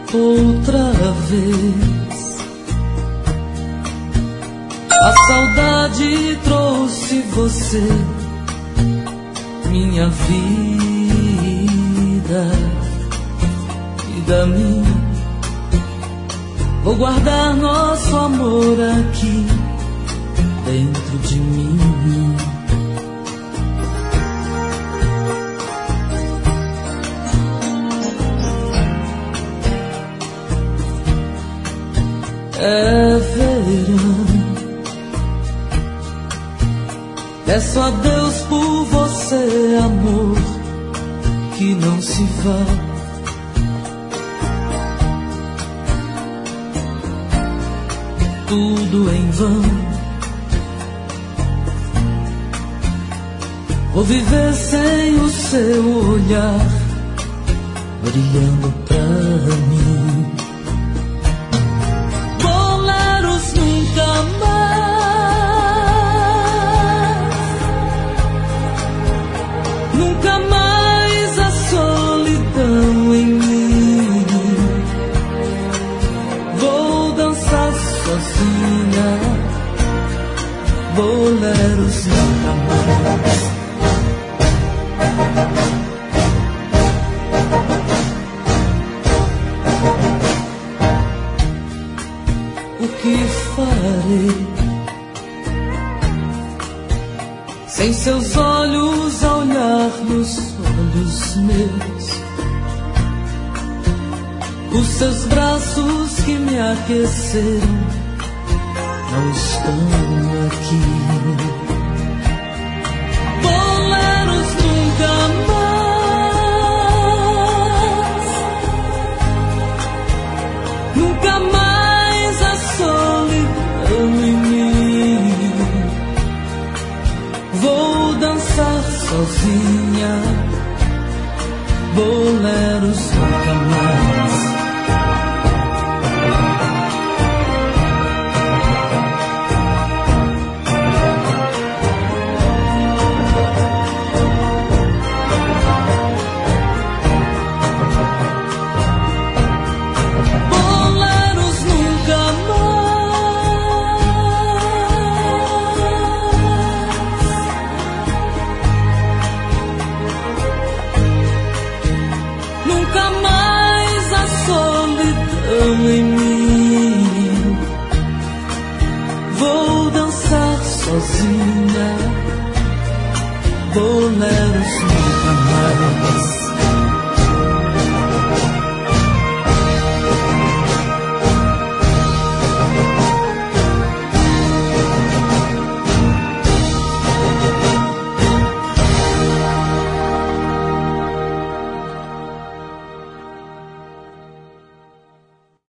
outra vez. A saudade trouxe você, minha vida, vida minha. Vou guardar nosso amor aqui dentro de mim. É verão, peço a Deus por você, amor, que não se vá. Tudo em vão, vou viver sem o seu olhar brilhando pra mim. Boleros nunca mais, nunca mais a solidão em mim. Vou dançar sozinha, boleros nunca mais. O que farei sem seus olhos a olhar nos olhos meus? Os seus braços que me aqueceram não estão aqui. Boleros nunca mais, nunca mais a solidão em mim. Vou dançar sozinha, boleros nunca mais. Nunca mais a solidão em mim. Vou dançar sozinha, boleros nunca mais.